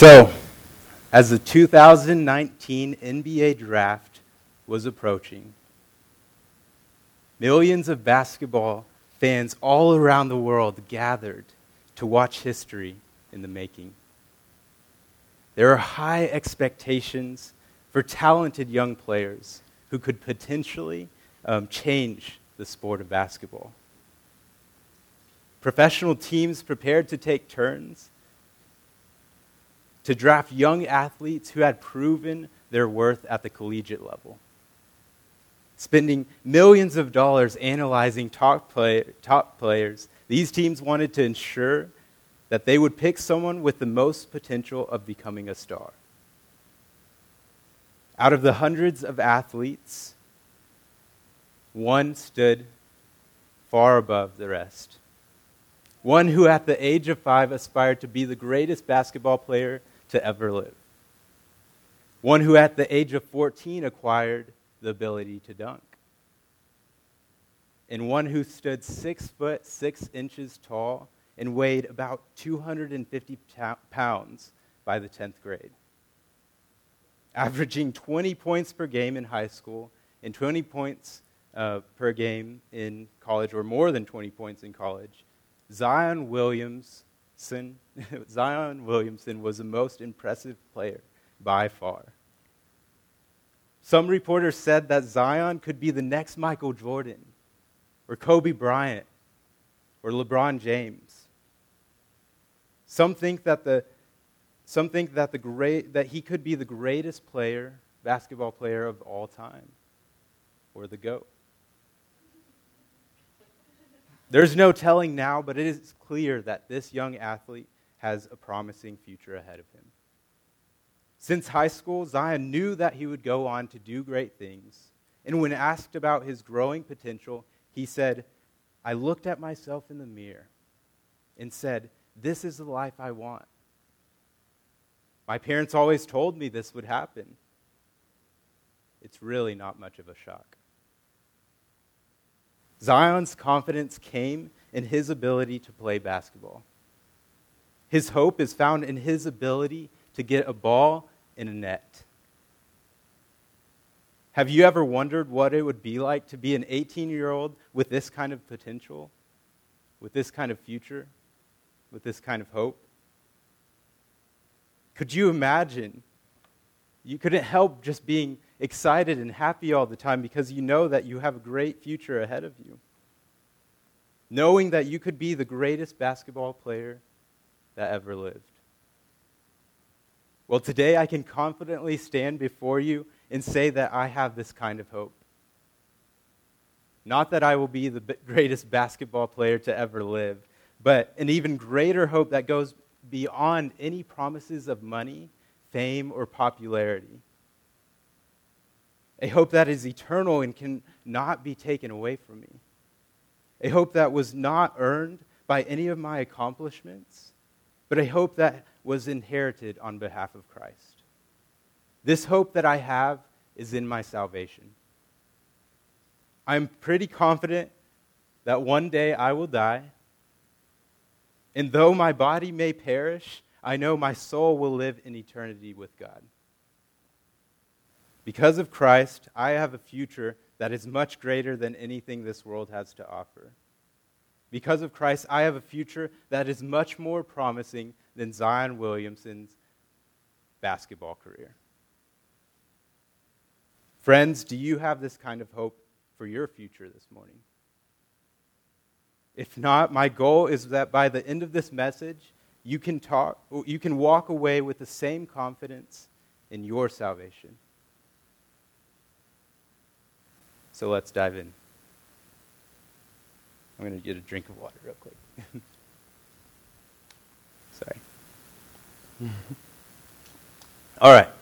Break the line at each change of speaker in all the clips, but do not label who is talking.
So, as the 2019 NBA draft was approaching, millions of basketball fans all around the world gathered to watch history in the making. There are high expectations for talented young players who could potentially change the sport of basketball. Professional teams prepared to take turns to draft young athletes who had proven their worth at the collegiate level. Spending millions of dollars analyzing top players, these teams wanted to ensure that they would pick someone with the most potential of becoming a star. Out of the hundreds of athletes, one stood far above the rest. One who at the age of 5 aspired to be the greatest basketball player to ever live. One who at the age of 14 acquired the ability to dunk. And one who stood 6 foot 6 inches tall and weighed about 250 pounds by the 10th grade. Averaging 20 points per game in high school and 20 points per game in college, or more than 20 points in college, Zion Williamson was the most impressive player by far. Some reporters said that Zion could be the next Michael Jordan, or Kobe Bryant, or LeBron James. Some think that he could be the greatest basketball player of all time, or the GOAT. There's no telling now, but it is clear that this young athlete has a promising future ahead of him. Since high school, Zion knew that he would go on to do great things. And when asked about his growing potential, he said, "I looked at myself in the mirror and said, 'This is the life I want.' My parents always told me this would happen. It's really not much of a shock." Zion's confidence came in his ability to play basketball. His hope is found in his ability to get a ball in a net. Have you ever wondered what it would be like to be an 18-year-old with this kind of potential, with this kind of future, with this kind of hope? Could you imagine? You couldn't help just being excited and happy all the time because you know that you have a great future ahead of you. Knowing that you could be the greatest basketball player that ever lived. Well, today I can confidently stand before you and say that I have this kind of hope. Not that I will be the greatest basketball player to ever live, but an even greater hope that goes beyond any promises of money, fame, or popularity. A hope that is eternal and cannot be taken away from me. A hope that was not earned by any of my accomplishments, but a hope that was inherited on behalf of Christ. This hope that I have is in my salvation. I'm pretty confident that one day I will die, and though my body may perish, I know my soul will live in eternity with God. Because of Christ, I have a future that is much greater than anything this world has to offer. Because of Christ, I have a future that is much more promising than Zion Williamson's basketball career. Friends, do you have this kind of hope for your future this morning? If not, my goal is that by the end of this message, you can walk away with the same confidence in your salvation. So let's dive in. I'm going to get a drink of water real quick. Sorry. All right.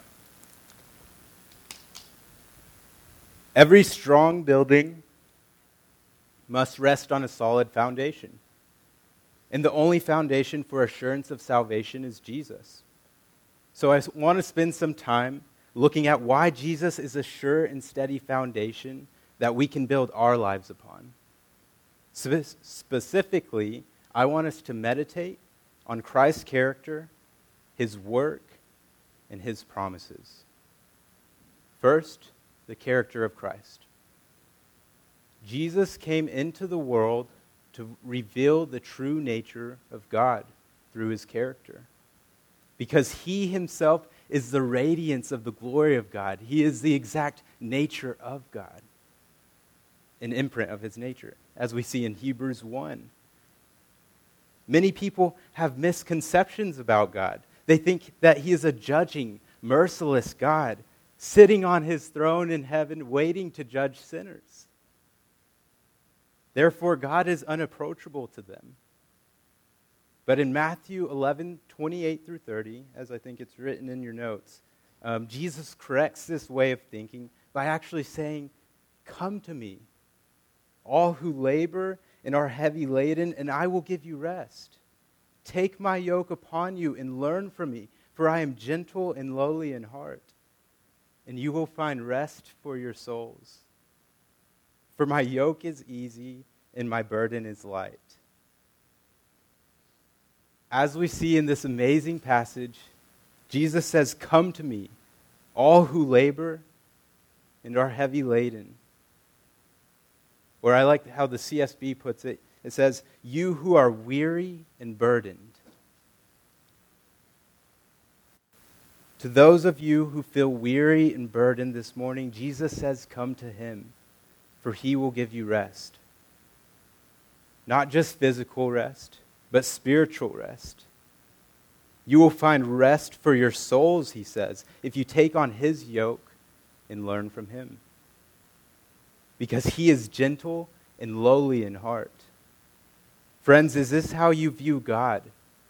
Every strong building must rest on a solid foundation. And the only foundation for assurance of salvation is Jesus. So I want to spend some time looking at why Jesus is a sure and steady foundation that we can build our lives upon. Specifically, I want us to meditate on Christ's character, his work, and his promises. First, the character of Christ. Jesus came into the world to reveal the true nature of God through his character. Because he himself is the radiance of the glory of God. He is the exact nature of God, an imprint of his nature, as we see in Hebrews 1. Many people have misconceptions about God. They think that he is a judging, merciless God, sitting on his throne in heaven, waiting to judge sinners. Therefore, God is unapproachable to them. But in Matthew 11:28 through 30, as I think it's written in your notes, Jesus corrects this way of thinking by actually saying, "Come to me, all who labor and are heavy laden, and I will give you rest. Take my yoke upon you and learn from me, for I am gentle and lowly in heart, and you will find rest for your souls. For my yoke is easy and my burden is light." As we see in this amazing passage, Jesus says, "Come to me, all who labor and are heavy laden." Or I like how the CSB puts it. It says, "You who are weary and burdened." To those of you who feel weary and burdened this morning, Jesus says, "Come to him, for he will give you rest." Not just physical rest, but spiritual rest. You will find rest for your souls, he says, if you take on his yoke and learn from him. Because he is gentle and lowly in heart. Friends, is this how you view God?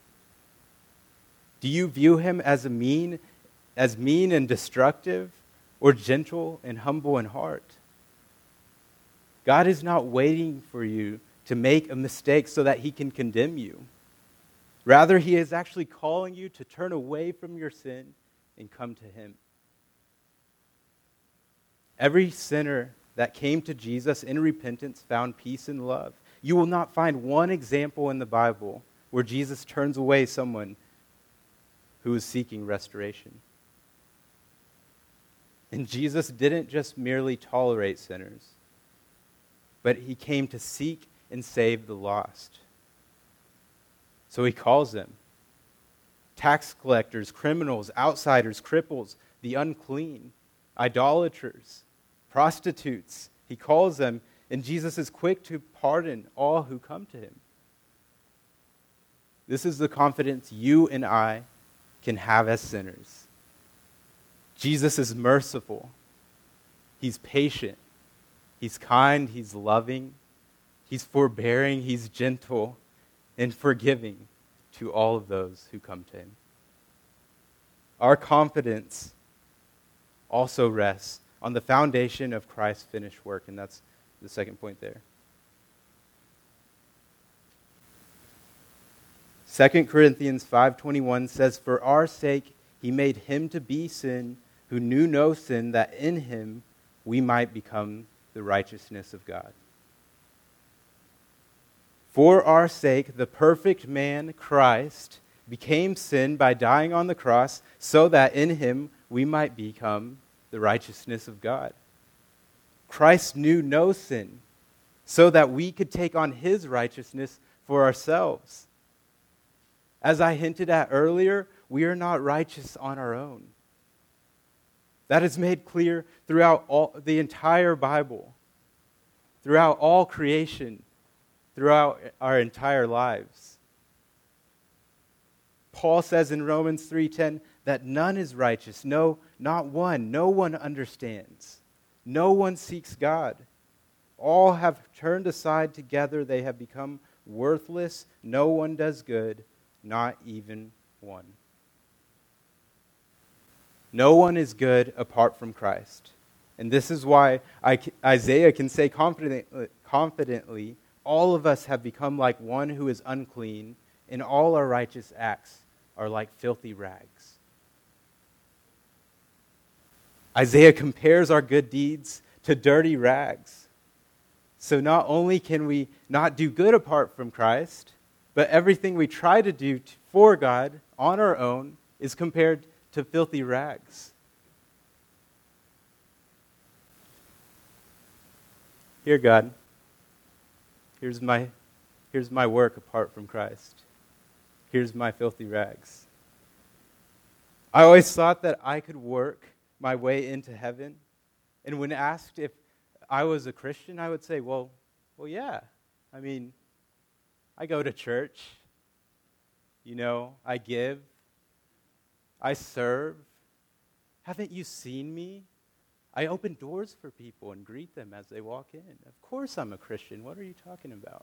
Do you view him as mean and destructive, or gentle and humble in heart? God is not waiting for you to make a mistake so that he can condemn you. Rather, he is actually calling you to turn away from your sin and come to him. Every sinner that came to Jesus in repentance found peace and love. You will not find one example in the Bible where Jesus turns away someone who is seeking restoration. And Jesus didn't just merely tolerate sinners, but he came to seek and save the lost. So he calls them tax collectors, criminals, outsiders, cripples, the unclean, idolaters, prostitutes. He calls them, and Jesus is quick to pardon all who come to him. This is the confidence you and I can have as sinners. Jesus is merciful. He's patient. He's kind. He's loving. He's forbearing. He's gentle and forgiving to all of those who come to him. Our confidence also rests on the foundation of Christ's finished work, and that's the second point there. 2 Corinthians 5:21 says, "For our sake he made him to be sin who knew no sin, that in him we might become the righteousness of God." For our sake, the perfect man, Christ, became sin by dying on the cross, so that in him we might become the righteousness of God. Christ knew no sin, so that we could take on his righteousness for ourselves. As I hinted at earlier, we are not righteous on our own. That is made clear throughout the entire Bible, throughout all creation, throughout our entire lives. Paul says in Romans 3:10 that none is righteous, no, not one. No one understands. No one seeks God. All have turned aside together. They have become worthless. No one does good, not even one. No one is good apart from Christ. And this is why Isaiah can say confidently, all of us have become like one who is unclean, and all our righteous acts are like filthy rags. Isaiah compares our good deeds to dirty rags. So not only can we not do good apart from Christ, but everything we try to do for God on our own is compared to filthy rags. Here, God, here's my work apart from Christ. Here's my filthy rags. I always thought that I could work my way into heaven. And when asked if I was a Christian, I would say, well, yeah. I mean, I go to church. I give. I serve. Haven't you seen me? I open doors for people and greet them as they walk in. Of course I'm a Christian. What are you talking about?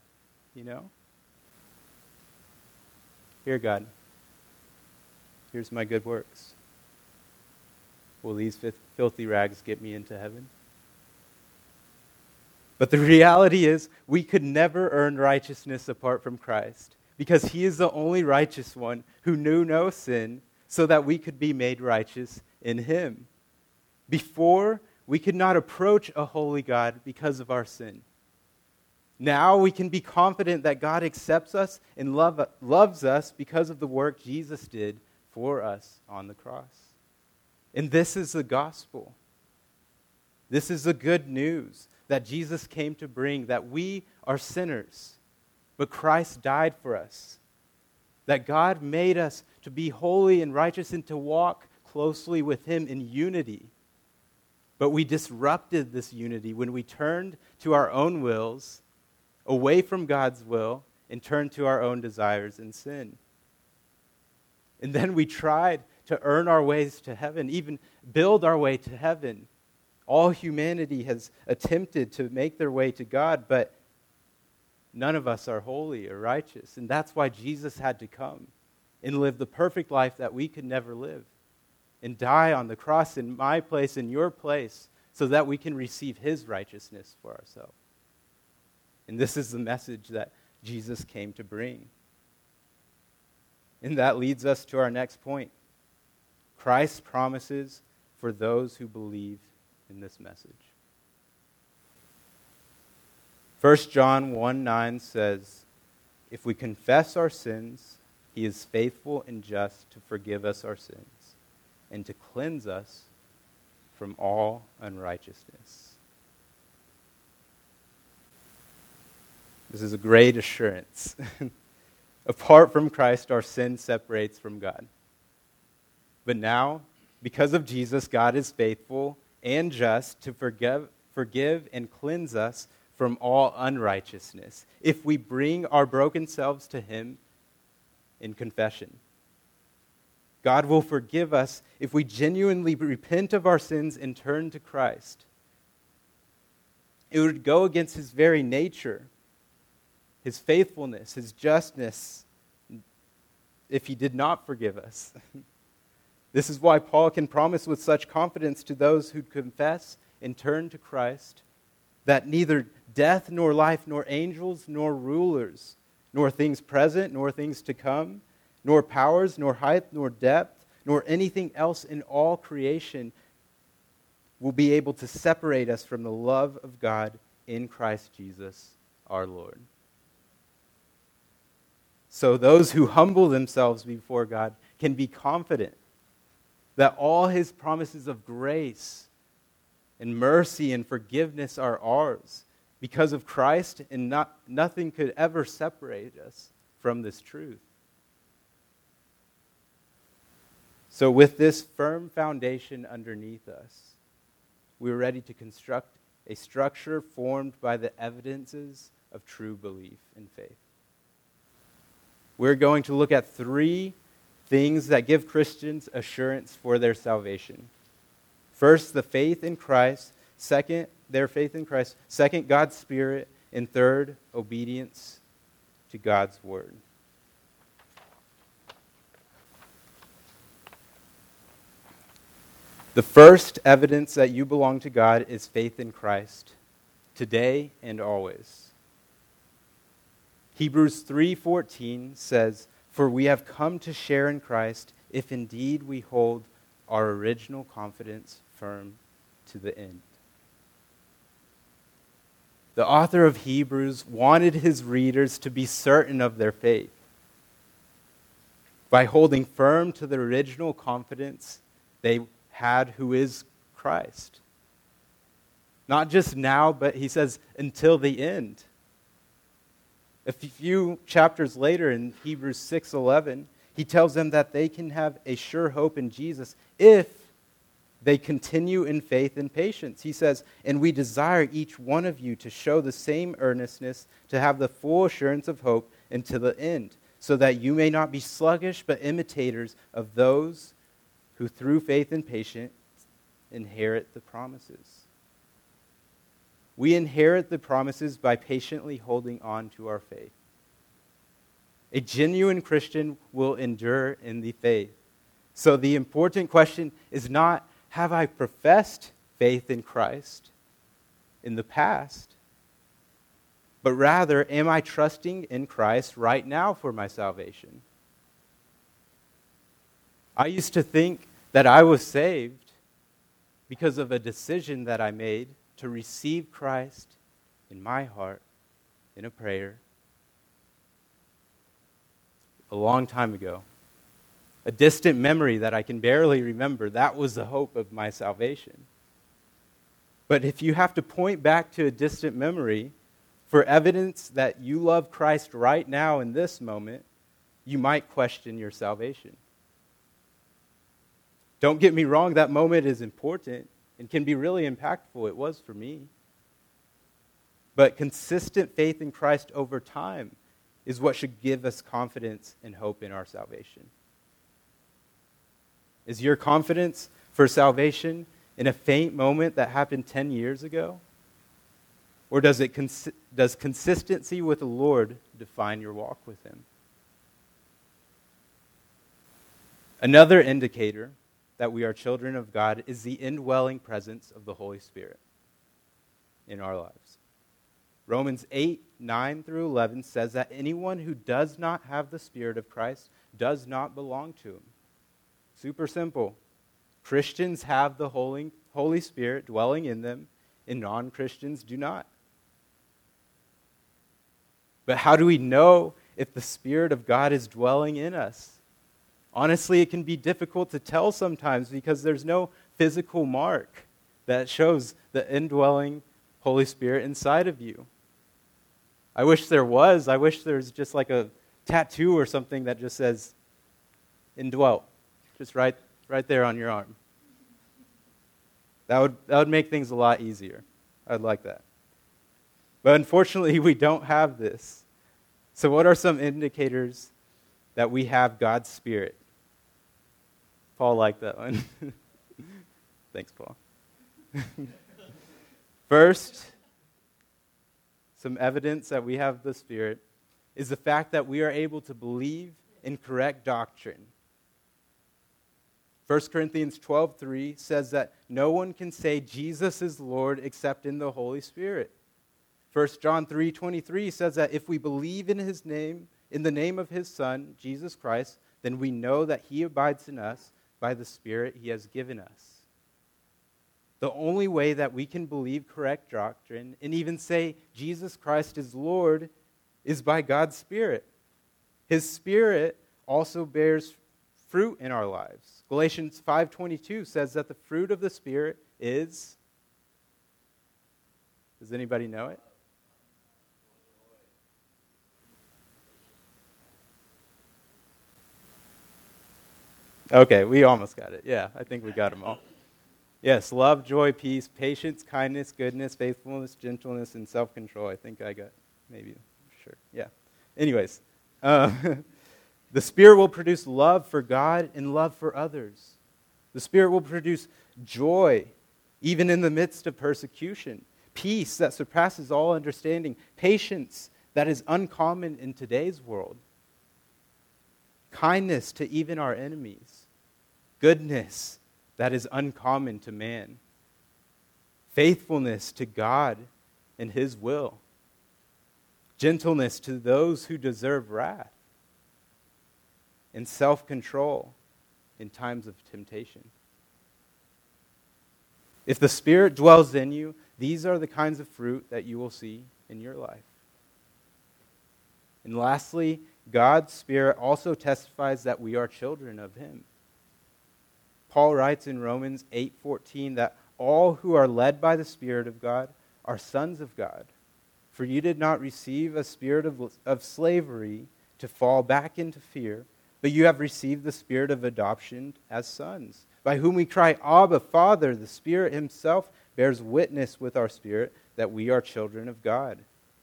Here, God. Here's my good works. Will these filthy rags get me into heaven? But the reality is, we could never earn righteousness apart from Christ, because he is the only righteous one who knew no sin, so that we could be made righteous in him. Before, we could not approach a holy God because of our sin. Now we can be confident that God accepts us and loves us because of the work Jesus did for us on the cross. And this is the gospel. This is the good news that Jesus came to bring, that we are sinners, but Christ died for us. That God made us to be holy and righteous and to walk closely with him in unity. But we disrupted this unity when we turned to our own wills, away from God's will, and turned to our own desires and sin. And then we tried to earn our ways to heaven, even build our way to heaven. All humanity has attempted to make their way to God, but none of us are holy or righteous. And that's why Jesus had to come and live the perfect life that we could never live, and die on the cross in my place, in your place, so that we can receive his righteousness for ourselves. And this is the message that Jesus came to bring. And that leads us to our next point. Christ's promises for those who believe in this message. 1 John 1:9 says, "If we confess our sins, he is faithful and just to forgive us our sins and to cleanse us from all unrighteousness." This is a great assurance. Apart from Christ, our sin separates from God. But now, because of Jesus, God is faithful and just to forgive and cleanse us from all unrighteousness if we bring our broken selves to him in confession. God will forgive us if we genuinely repent of our sins and turn to Christ. It would go against his very nature, his faithfulness, his justness, if he did not forgive us. This is why Paul can promise with such confidence to those who confess and turn to Christ that neither death nor life, nor angels, nor rulers, nor things present, nor things to come, nor powers, nor height, nor depth, nor anything else in all creation will be able to separate us from the love of God in Christ Jesus our Lord. So those who humble themselves before God can be confident that all his promises of grace and mercy and forgiveness are ours because of Christ, and nothing could ever separate us from this truth. So with this firm foundation underneath us, we're ready to construct a structure formed by the evidences of true belief and faith. We're going to look at 3 things that give Christians assurance for their salvation. First, the faith in Christ. Second, their faith in Christ. Second, God's Spirit. And third, obedience to God's Word. The first evidence that you belong to God is faith in Christ, today and always. Hebrews 3:14 says, "For we have come to share in Christ, if indeed we hold our original confidence firm to the end." The author of Hebrews wanted his readers to be certain of their faith. by holding firm to the original confidence they had, who is Christ. Not just now, but he says until the end. A few chapters later in Hebrews 6:11, he tells them that they can have a sure hope in Jesus if they continue in faith and patience. He says, "And we desire each one of you to show the same earnestness, to have the full assurance of hope until the end, so that you may not be sluggish, but imitators of those who through faith and patience inherit the promises." We inherit the promises by patiently holding on to our faith. A genuine Christian will endure in the faith. So the important question is not, have I professed faith in Christ in the past? But rather, am I trusting in Christ right now for my salvation? I used to think that I was saved because of a decision that I made to receive Christ in my heart in a prayer a long time ago. A distant memory that I can barely remember. That was the hope of my salvation. But if you have to point back to a distant memory for evidence that you love Christ right now in this moment, you might question your salvation. Don't get me wrong, that moment is important and can be really impactful. It was for me. But consistent faith in Christ over time is what should give us confidence and hope in our salvation. Is your confidence for salvation in a faint moment that happened 10 years ago? Or does consistency with the Lord define your walk with Him? Another indicator that we are children of God is the indwelling presence of the Holy Spirit in our lives. Romans 8:9-11 says that anyone who does not have the Spirit of Christ does not belong to Him. Super simple. Christians have the Holy Spirit dwelling in them, and non-Christians do not. But how do we know if the Spirit of God is dwelling in us? Honestly, it can be difficult to tell sometimes because there's no physical mark that shows the indwelling Holy Spirit inside of you. I wish there was. I wish there's just like a tattoo or something that just says indwelt, just right there on your arm. That would make things a lot easier. I'd like that. But unfortunately, we don't have this. So what are some indicators that we have God's Spirit? Paul liked that one. Thanks, Paul. First, some evidence that we have the Spirit is the fact that we are able to believe in correct doctrine. 1 Corinthians 12:3 says that no one can say Jesus is Lord except in the Holy Spirit. 1 John 3:23 says that if we believe in His name, in the name of His Son, Jesus Christ, then we know that He abides in us by the Spirit He has given us. The only way that we can believe correct doctrine and even say Jesus Christ is Lord is by God's Spirit. His Spirit also bears fruit in our lives. Galatians 5:22 says that the fruit of the Spirit is... Does anybody know it? Okay, we almost got it. Yeah, I think we got them all. Yes, love, joy, peace, patience, kindness, goodness, faithfulness, gentleness, and self-control. I think I got maybe, sure. Yeah. Anyways, the Spirit will produce love for God and love for others. The Spirit will produce joy, even in the midst of persecution. Peace that surpasses all understanding. Patience that is uncommon in today's world. Kindness to even our enemies. Goodness that is uncommon to man. Faithfulness to God and His will. Gentleness to those who deserve wrath. And self-control in times of temptation. If the Spirit dwells in you, these are the kinds of fruit that you will see in your life. And lastly, God's Spirit also testifies that we are children of Him. Paul writes in Romans 8:14 that all who are led by the Spirit of God are sons of God. For you did not receive a spirit of slavery to fall back into fear, but you have received the Spirit of adoption as sons, by whom we cry, Abba, Father. The Spirit Himself bears witness with our spirit that we are children of God.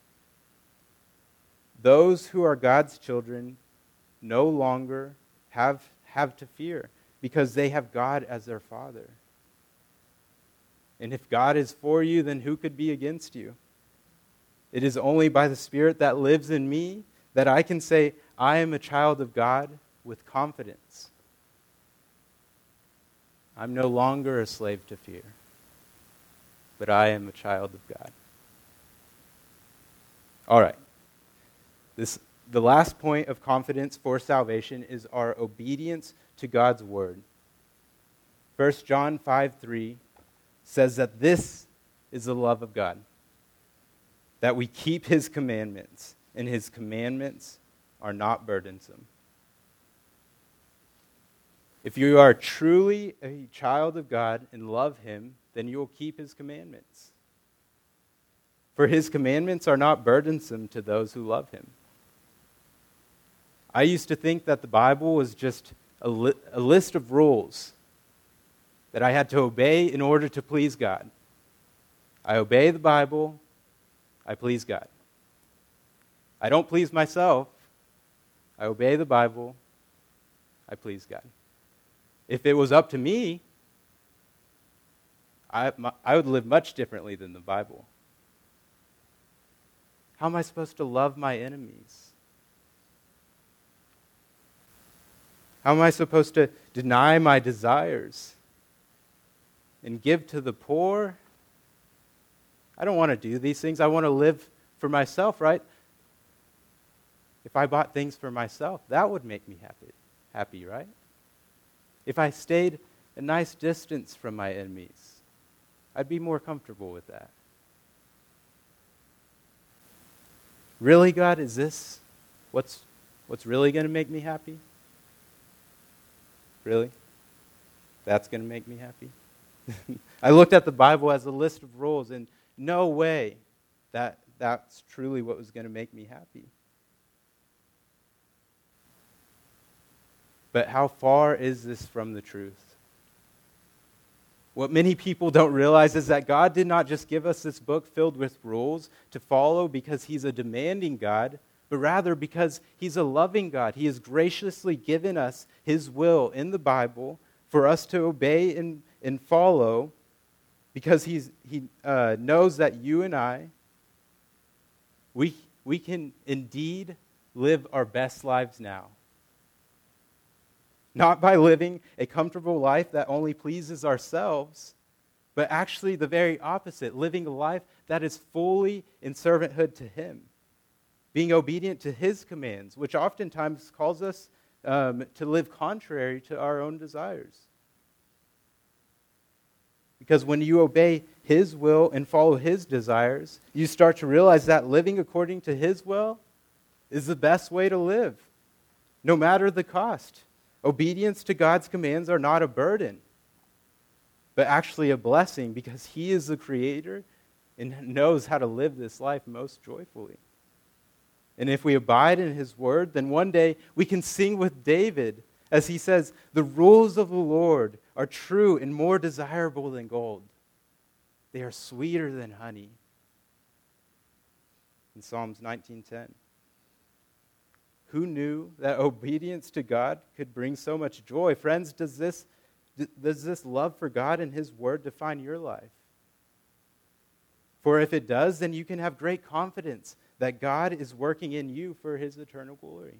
Those who are God's children no longer have to fear, because they have God as their Father. And if God is for you, then who could be against you? It is only by the Spirit that lives in me that I can say, I am a child of God with confidence. I'm no longer a slave to fear, but I am a child of God. All right. The last point of confidence for salvation is our obedience to God's word. 1 John 5:3 says that this is the love of God, that we keep His commandments, and His commandments are not burdensome. If you are truly a child of God and love Him, then you will keep His commandments. For His commandments are not burdensome to those who love Him. I used to think that the Bible was just a list of rules that I had to obey in order to please God. I obey the Bible, I please God. I don't please myself, I obey the Bible, I please God. If it was up to me, I would live much differently than the Bible. How am I supposed to love my enemies? How am I supposed to deny my desires and give to the poor? I don't want to do these things. I want to live for myself, right? If I bought things for myself, that would make me happy, right? If I stayed a nice distance from my enemies, I'd be more comfortable with that. Really, God, is this what's really going to make me happy? Really? That's going to make me happy? I looked at the Bible as a list of rules, and no way that's truly what was going to make me happy. But how far is this from the truth? What many people don't realize is that God did not just give us this book filled with rules to follow because He's a demanding God, but rather because He's a loving God. He has graciously given us His will in the Bible for us to obey and follow, because He knows that you and I, we can indeed live our best lives now. Not by living a comfortable life that only pleases ourselves, but actually the very opposite, living a life that is fully in servanthood to Him, being obedient to His commands, which oftentimes calls us to live contrary to our own desires. Because when you obey His will and follow His desires, you start to realize that living according to His will is the best way to live, no matter the cost. Obedience to God's commands are not a burden, but actually a blessing, because He is the Creator and knows how to live this life most joyfully. And if we abide in His word, then one day we can sing with David as he says, "The rules of the Lord are true and more desirable than gold. They are sweeter than honey." In Psalms 19:10. Who knew that obedience to God could bring so much joy? Friends, does this love for God and His word define your life? For if it does, then you can have great confidence that God is working in you for His eternal glory.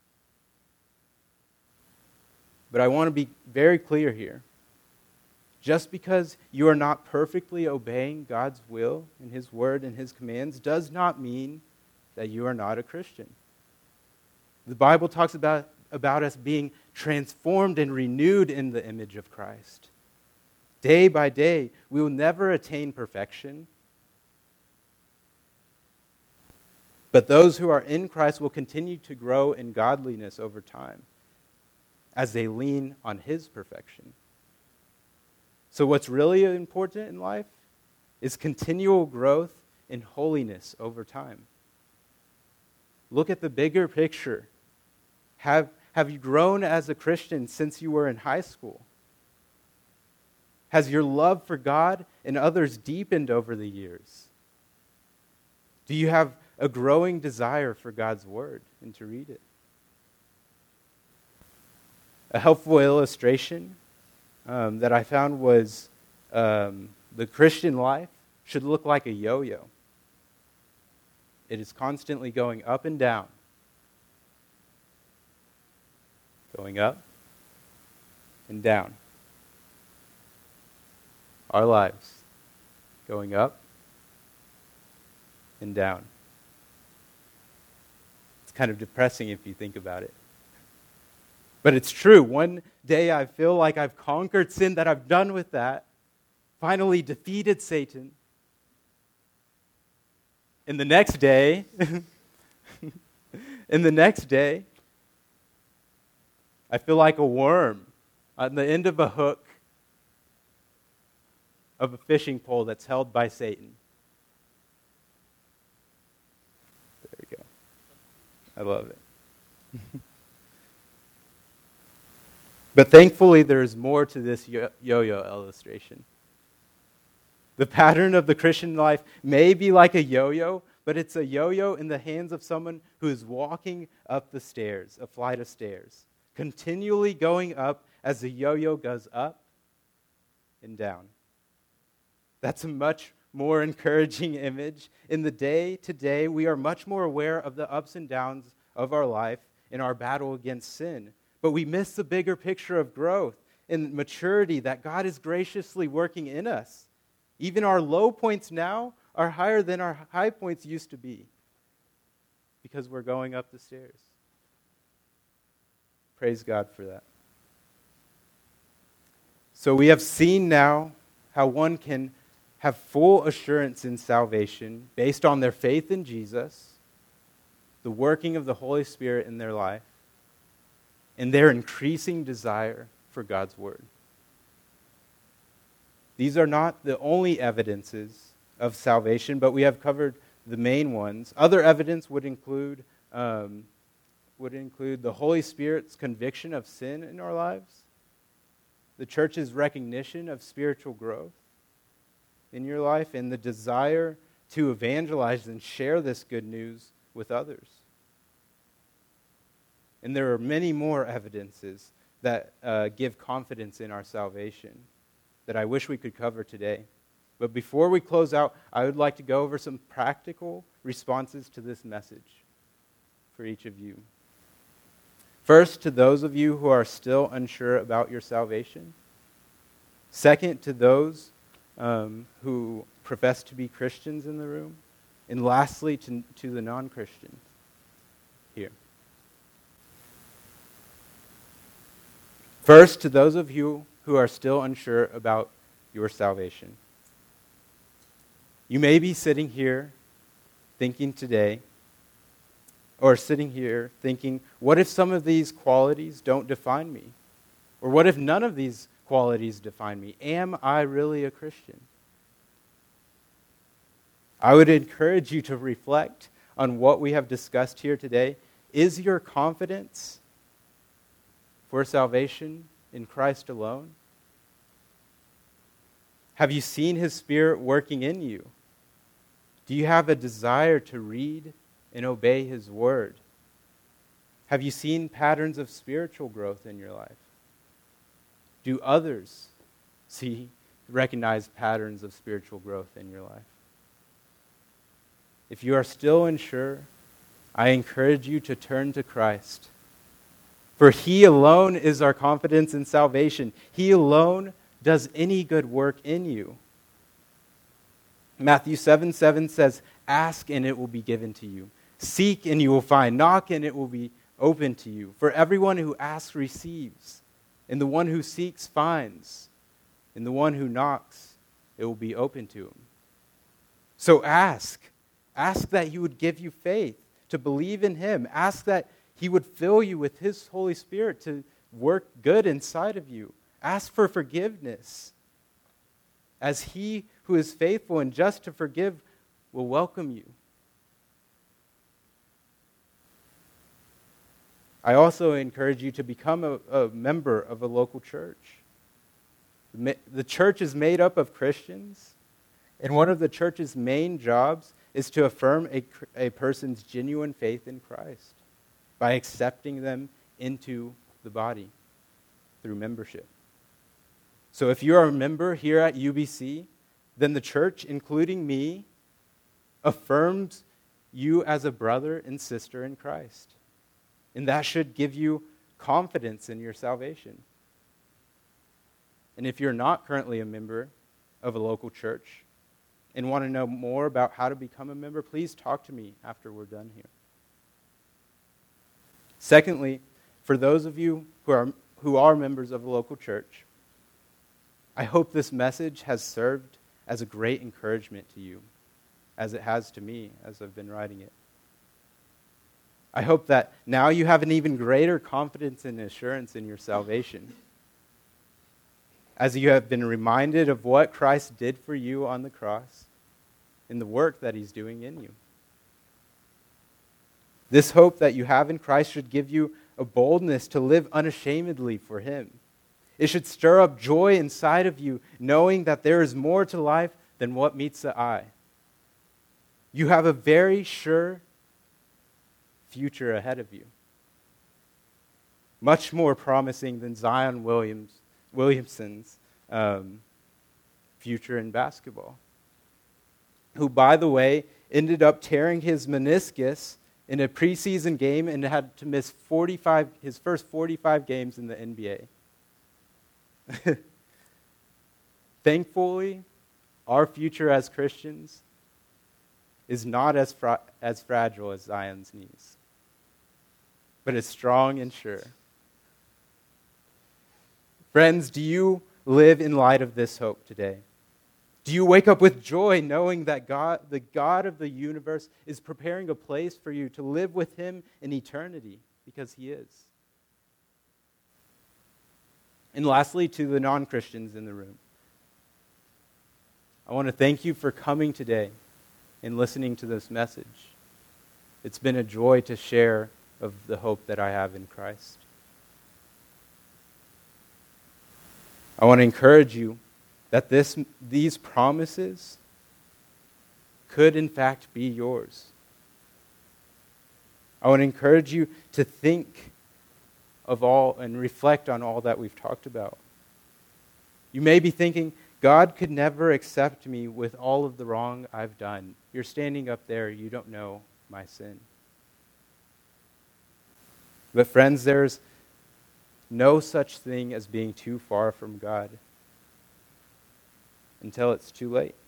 But I want to be very clear here. Just because you are not perfectly obeying God's will and His word and His commands does not mean that you are not a Christian. The Bible talks about us being transformed and renewed in the image of Christ. Day by day, we will never attain perfection. But those who are in Christ will continue to grow in godliness over time as they lean on his perfection. So what's really important in life is continual growth in holiness over time. Look at the bigger picture. Have you grown as a Christian since you were in high school? Has your love for God and others deepened over the years? Do you have a growing desire for God's word and to read it? A helpful illustration that I found was the Christian life should look like a yo-yo. It is constantly going up and down. Going up and down. Our lives going up and down. It's kind of depressing if you think about it. But it's true. One day I feel like I've conquered sin, that I've done with that, finally defeated Satan. And the next day, I feel like a worm on the end of a hook of a fishing pole that's held by Satan. There we go. I love it. But thankfully, there is more to this yo-yo illustration. The pattern of the Christian life may be like a yo-yo, but it's a yo-yo in the hands of someone who is walking up the stairs, a flight of stairs, continually going up as the yo-yo goes up and down. That's a much more encouraging image. In the day-to-day, we are much more aware of the ups and downs of our life in our battle against sin. But we miss the bigger picture of growth and maturity that God is graciously working in us. Even our low points now are higher than our high points used to be because we're going up the stairs. Praise God for that. So we have seen now how one can have full assurance in salvation based on their faith in Jesus, the working of the Holy Spirit in their life, and their increasing desire for God's word. These are not the only evidences of salvation, but we have covered the main ones. Other evidence would include the Holy Spirit's conviction of sin in our lives, the church's recognition of spiritual growth in your life, and the desire to evangelize and share this good news with others. And there are many more evidences that give confidence in our salvation that I wish we could cover today. But before we close out, I would like to go over some practical responses to this message for each of you. First, to those of you who are still unsure about your salvation. Second, to those who profess to be Christians in the room. And lastly, to the non-Christians here. First, to those of you who are still unsure about your salvation. You may be sitting here thinking today, or sitting here thinking, what if some of these qualities don't define me? Or what if none of these qualities define me? Am I really a Christian? I would encourage you to reflect on what we have discussed here today. Is your confidence for salvation in Christ alone? Have you seen His Spirit working in you? Do you have a desire to read and obey His Word? Have you seen patterns of spiritual growth in your life? Do others recognize patterns of spiritual growth in your life? If you are still unsure, I encourage you to turn to Christ. For He alone is our confidence in salvation. He alone does any good work in you. Matthew 7:7 says, "Ask and it will be given to you. Seek and you will find. Knock and it will be open to you. For everyone who asks receives, and the one who seeks finds, and the one who knocks, it will be open to him." So ask. Ask that He would give you faith. to believe in him. Ask that he would fill you with his Holy Spirit to work good inside of you. Ask for forgiveness, as he who is faithful and just to forgive will welcome you. I also encourage you to become a member of a local church. The church is made up of Christians, and one of the church's main jobs is to affirm a person's genuine faith in Christ by accepting them into the body through membership. So if you are a member here at UBC, then the church, including me, affirms you as a brother and sister in Christ. And that should give you confidence in your salvation. And if you're not currently a member of a local church and want to know more about how to become a member, please talk to me after we're done here. Secondly, for those of you who are members of a local church, I hope this message has served as a great encouragement to you, as it has to me as I've been writing it. I hope that now you have an even greater confidence and assurance in your salvation, as you have been reminded of what Christ did for you on the cross and the work that he's doing in you. This hope that you have in Christ should give you a boldness to live unashamedly for him. It should stir up joy inside of you, knowing that there is more to life than what meets the eye. You have a very sure future ahead of you, much more promising than Zion Williamson's future in basketball, who, by the way, ended up tearing his meniscus in a preseason game and had to miss his first 45 games in the NBA. Thankfully, our future as Christians is not as fragile as Zion's knees, but is strong and sure. Friends, do you live in light of this hope today? Do you wake up with joy knowing that God, the God of the universe, is preparing a place for you to live with him in eternity, because he is? And lastly, to the non-Christians in the room, I want to thank you for coming today and listening to this message. It's been a joy to share of the hope that I have in Christ. I want to encourage you that these promises could in fact be yours. I want to encourage you to think of all and reflect on all that we've talked about. You may be thinking, God could never accept me with all of the wrong I've done. You're standing up there, you don't know my sin. But friends, there's no such thing as being too far from God until it's too late.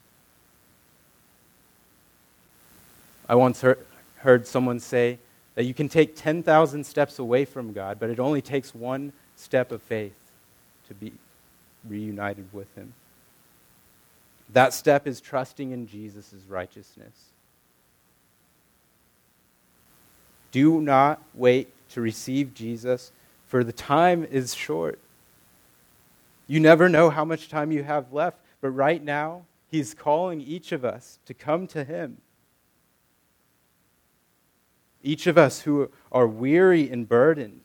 I once heard someone say that you can take 10,000 steps away from God, but it only takes one step of faith to be reunited with him. That step is trusting in Jesus' righteousness. Do not wait to receive Jesus, for the time is short. You never know how much time you have left, but right now, he's calling each of us to come to him. Each of us who are weary and burdened,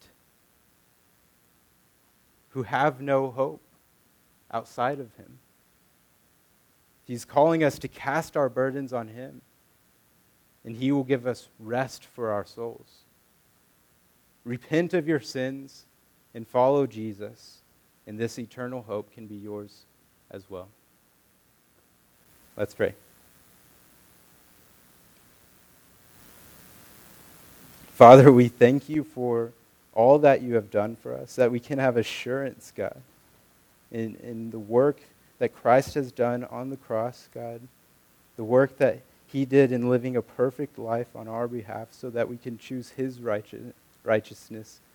who have no hope outside of him. He's calling us to cast our burdens on him, and he will give us rest for our souls. Repent of your sins and follow Jesus, and this eternal hope can be yours as well. Let's pray. Father, we thank you for all that you have done for us, that we can have assurance, God, in the work that Christ has done on the cross, God, the work that he did in living a perfect life on our behalf so that we can choose his righteousness